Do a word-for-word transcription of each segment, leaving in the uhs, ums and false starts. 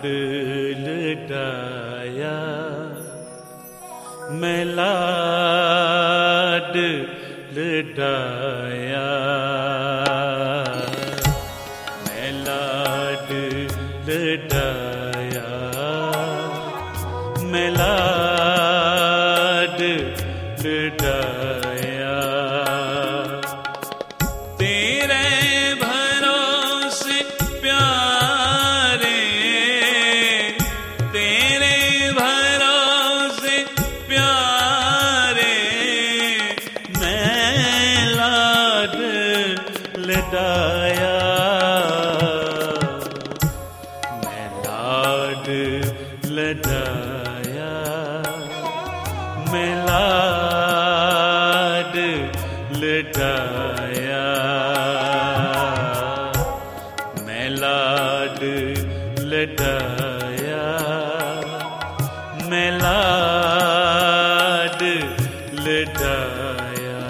लडाया, मैं लाड लडाया, मैं लाड लडाया, मैं लाड लडाया। तेरे भरोसे प्यारे, तेरे भरोसे प्यारे, मैं लाड लडाया, मैं लाड लडाया, मैं लाड लडाया, मैं लाड लडाया, मैं लाड लडाया।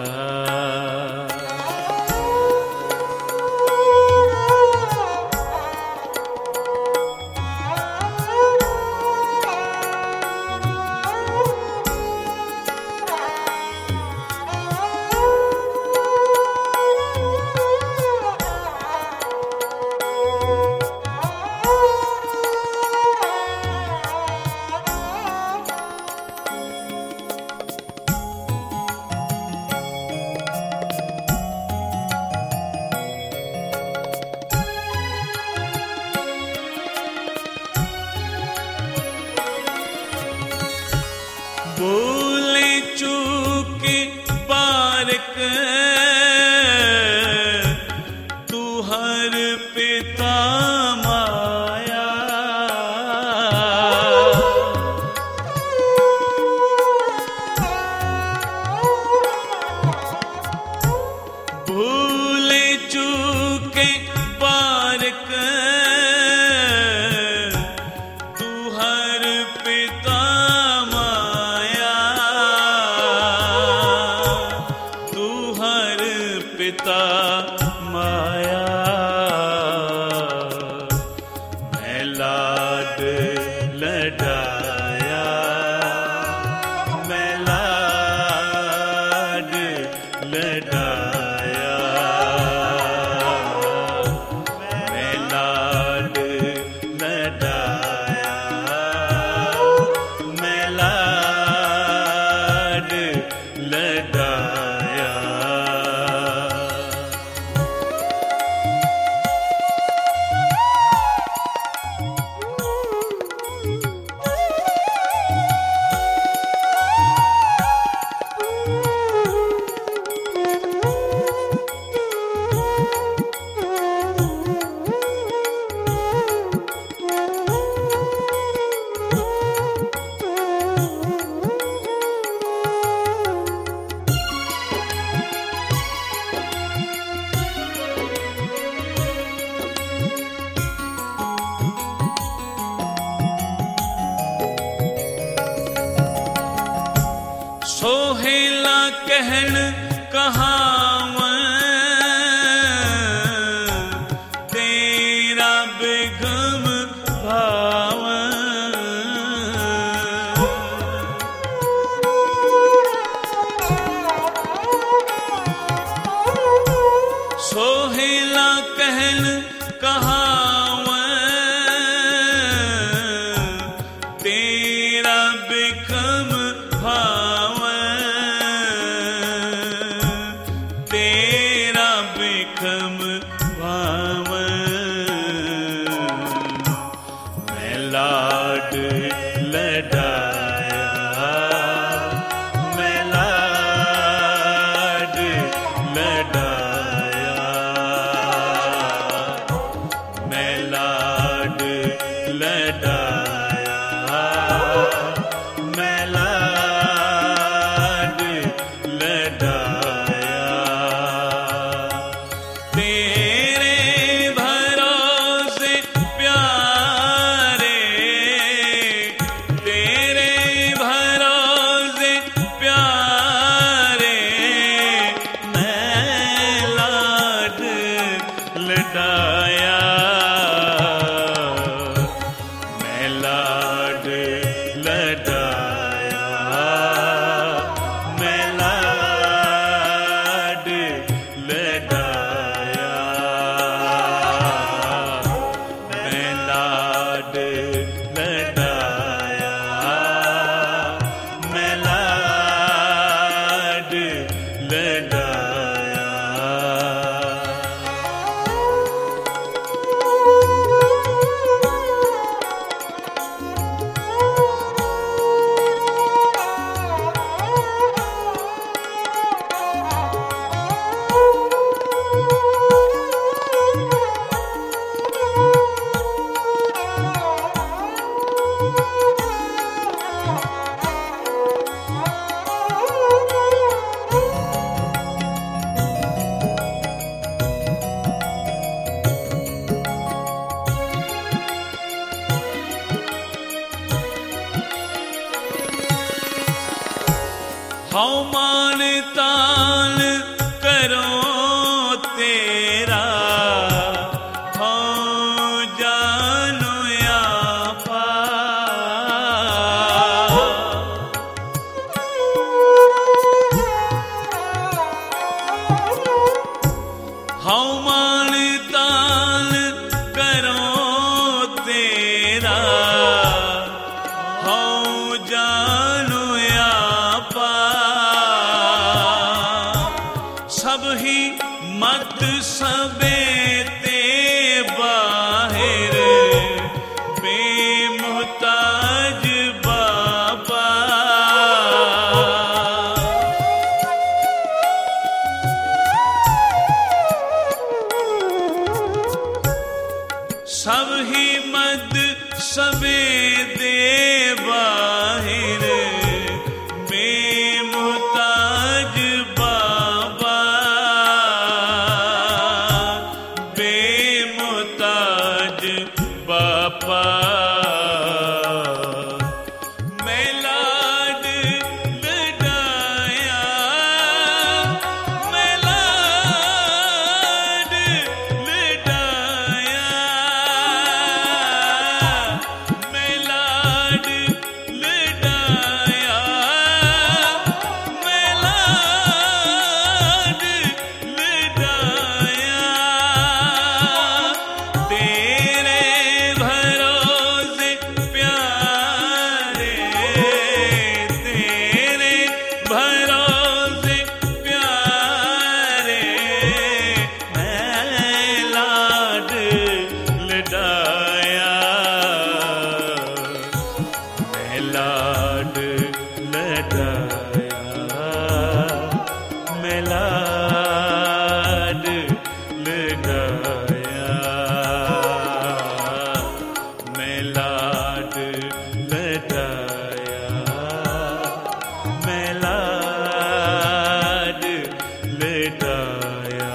भूले चूके बारक तू हर पिता माया, भूले चूके बारक तू हर पिता पिता माया, मैं लाड लडाया, मैं लाड लडाया, मैं लाड लडाया, मैं लाड लडाया। सोहेला कहन कहावन, तेरा बेगम भावन, सोहेला कहन कहावन, तेरा बेगम तेरा बिखम भावन, मैं लाड लडाया, मैं लाड लडाया, मैं लाड लडाया, मैं लाड हौ मान तान करो तेरा, हौ जानो आपा। हौ मान तान करो तेरा, हौ जानो आपा। सब ही मत सबे ते बाहिर, बेमुहताज बाबा। सब ही मद सबे दे बाहिर, बेमुहताज बाबा, बेमुहताज बापा। मैं लाड लडाया, मैं लाड लडाया, मैं लाड लडाया, मैं लाड लडाया। तेरे भरोसे प्यारे, तेरे भरोसे प्यारे, मैं लाड लडाया, मैं लाड लडाया, मैं लाड लडाया, मैं लाड लडाया, मैं लाड लडाया।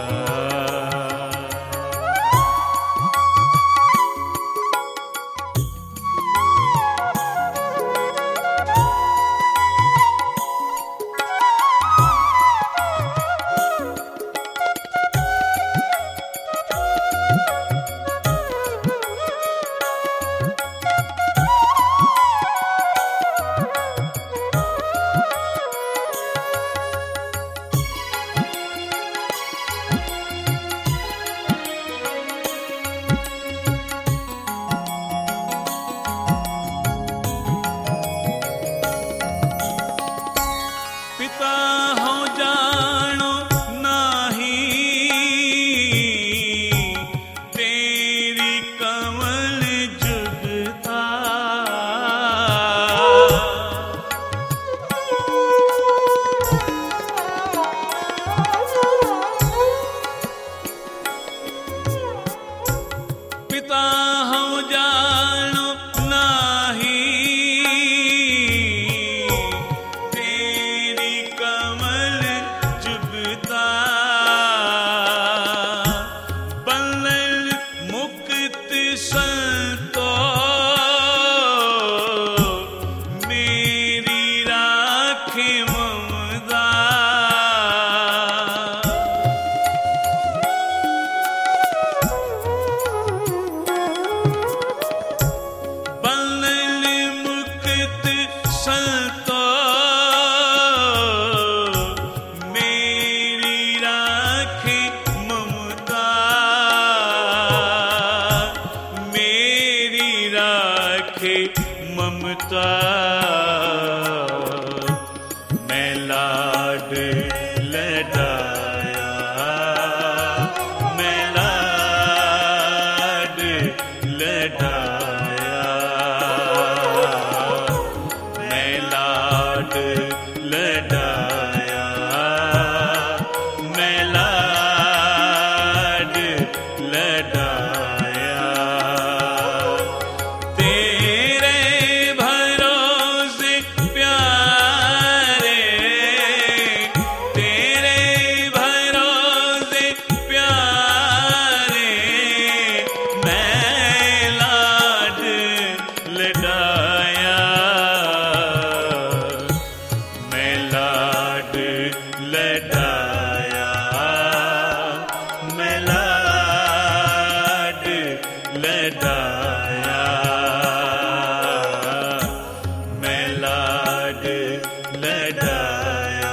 लडाया,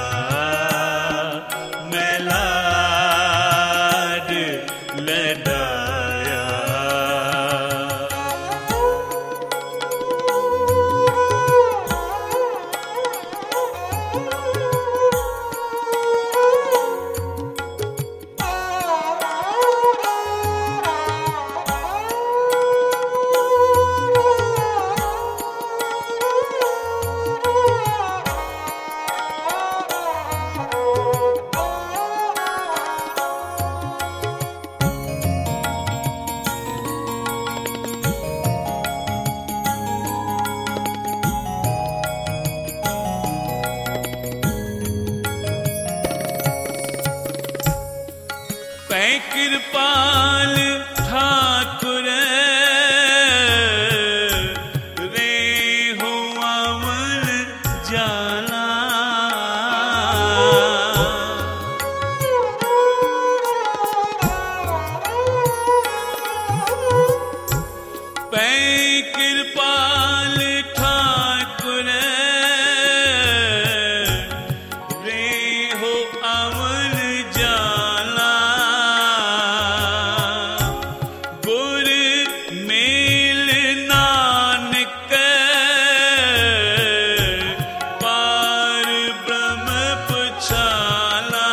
मैं लाड लडाया। पै कृपाल ठाकुर रे हो अमल जाला, पै कृपाल ठाकुर रे हो अमल जाला, गुर मेल नानक पार ब्रह्म पुछाला,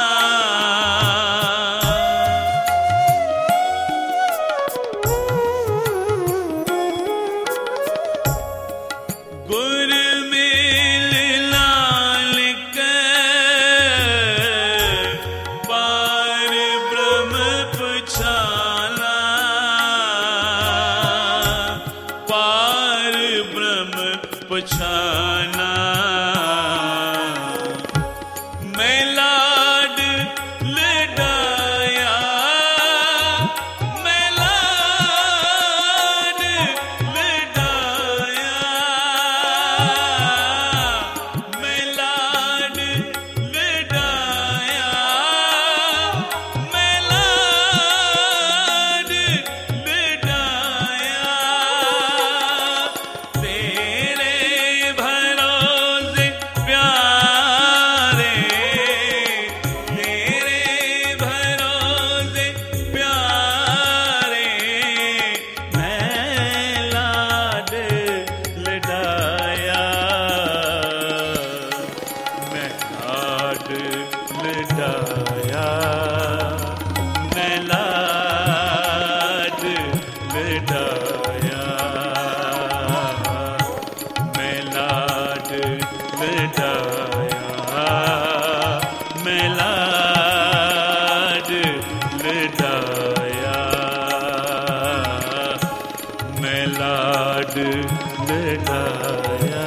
गुर मेल नानक पार ब्रह्म पुछाला, पार ब्रह्म पुछाला। मैं लाड लडाया, मैं लाड लडाया, मैं लाड लडाया, मैं लाड लडाया। तेरे भरोसे प्यारे, तेरे भरोसे प्यारे, मैं लाड लडाया, मैं लाड लडाया, मैं लाड लडाया, मैं लाड लडाया, मैं लाड लडाया, मैं लाड लडाया।